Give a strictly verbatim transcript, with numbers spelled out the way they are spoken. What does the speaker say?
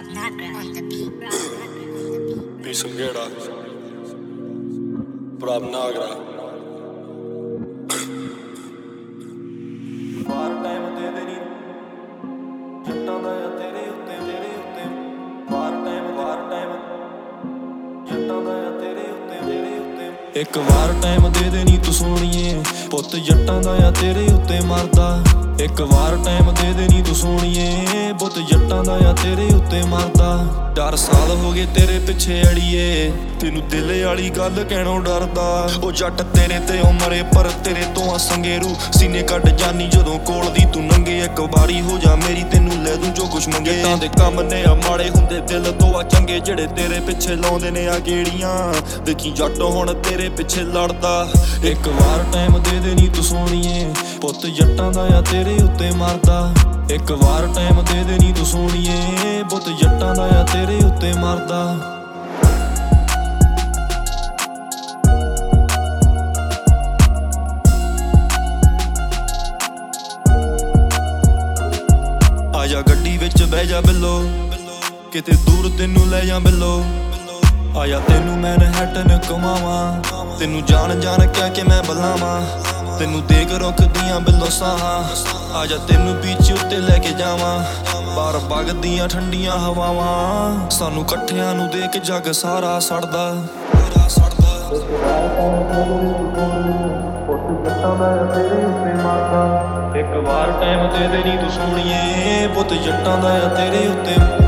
Rob Nagra on the beat. Be some Gerda. Rob Nagra. ਵਾਰ time ਦੇ ਦੇਣੀ ਜੱਟਾਂ ਦਾ ਆ ਤੇਰੇ ਉੱਤੇ ਤੇਰੇ ਉੱਤੇ ਵਾਰ ਟਾਈਮ ਵਾਰ ਟਾਈਮ ਜੱਟਾਂ ਦਾ ਆ ਤੇਰੇ ਉੱਤੇ ਤੇਰੇ ਉੱਤੇ ਇੱਕ ਵਾਰ ਟਾਈਮ ਦੇ ਦੇਣੀ ਤੂੰ ਸੋਹਣੀਏ ਪੁੱਤ ਜੱਟਾਂ ਦਾ ਆ ਤੇਰੇ ਉੱਤੇ ਮਰਦਾ ਇੱਕ ਵਾਰ ਟਾਈਮ ਦੇ ਦੇਣੀ ਤੂੰ ਸੋਹਣੀਏ ਪੁੱਤ ਜੱਟਾਂ ਦਾ ਆ ਤੇਰੇ ਉੱਤੇ ਮਰਦਾ ਚਾਰ ਸਾਲ ਹੋ ਗਏ ਤੇਰੇ ਪਿੱਛੇ ਅੜੀਏ ਤੈਨੂੰ ਦਿਲ ਵਾਲੀ ਗੱਲ ਕਹਿਣੋਂ ਡਰਦਾ ਉਹ ਜੱਟ ਤੇਰੇ ਤੇ ਉਮਰੇ ਪਰ ਤੇਰੇ ਤੋਂ ਆ ਸੰਗੇਰੂ ਸੀਨੇ ਕੱਢ ਜਾਨੀ ਜਦੋਂ ਕੋਲ ਦੀ ਤੂੰ ਨੰਗੇ ਇੱਕ ਵਾਰੀ ਹੋ ਜਾ ਮੇਰੀ ਤੈਨੂੰ ਲੈ ਦੂੰ ਜੋ ਕੁਛ ਮੰਗੇ ਤਾਂ ਦੇ ਕੰਮ ਨੇ ਆ ਮਾੜੇ ਹੁੰਦੇ ਦਿਲ ਤੋਂ ਆ ਚੰਗੇ ਜਿਹੜੇ ਤੇਰੇ ਪਿੱਛੇ ਲਾਉਂਦੇ ਨੇ ਆ ਗੇੜੀਆਂ ਦੇਖੀ ਜੱਟ ਹੁਣ ਤੇਰੇ ਪਿੱਛੇ ਲੜਦਾ ਇੱਕ ਵਾਰ ਟਾਈਮ ਦੇ ਦੇ ਨੀ ਤੂੰ ਸੋਹਣੀਏ ਪੁੱਤ ਜੱਟਾਂ ਦਾ ਆ ਤੇਰੇ ਉੱਤੇ ਮਰਦਾ ਇੱਕ ਵਾਰ ਟਾਈਮ ਦੇ ਦੇ ਨੀ ਤੂੰ ਸੋਹਣੀਏ ਪੁੱਤ ਜੱਟਾਂ ਦਾ ਆ ਤੇਰੇ ਉੱਤੇ ਮਰਦਾ ਆਜਾ ਗੱਡੀ ਵਿੱਚ ਬਹਿ ਜਾ ਬਿੱਲੋ ਕਿਤੇ ਦੂਰ ਤੈਨੂੰ ਲੈ ਜਾ ਬਿੱਲੋ ਆਇਆ ਤੈਨੂੰ ਮੈਨਹਟਨ ਘੁਮਾਵਾਂ ਤੈਨੂੰ ਜਾਣ ਜਾਣ ਕਹਿ ਕੇ ਮੈਂ ਬੁਲਾਵਾਂ ਤੈਨੂੰ ਦੇਖ ਰੁਕਦੀਆਂ ਬਿੱਲੋ ਸਾਹਾਂ ਆਜਾ ਤੈਨੂੰ ਬੀਚ ਉੱਤੇ ਲੈ ਕੇ ਜਾਵਾਂ ਬਾਹਰ ਵਗਦੀਆਂ ਠੰਡੀਆਂ ਹਵਾਵਾਂ ਸਾਨੂੰ ਇਕੱਠਿਆਂ ਨੂੰ ਦੇਖ ਜੱਗ ਸਾਰਾ ਸੜਦਾ ਇੱਕ ਵਾਰ ਟਾਈਮ ਦੇ ਦੇ ਨੀ ਤੂੰ ਸੋਹਣੀਏ ਪੁੱਤ ਜੱਟਾਂ ਦਾ ਆ ਤੇਰੇ ਉੱਤੇ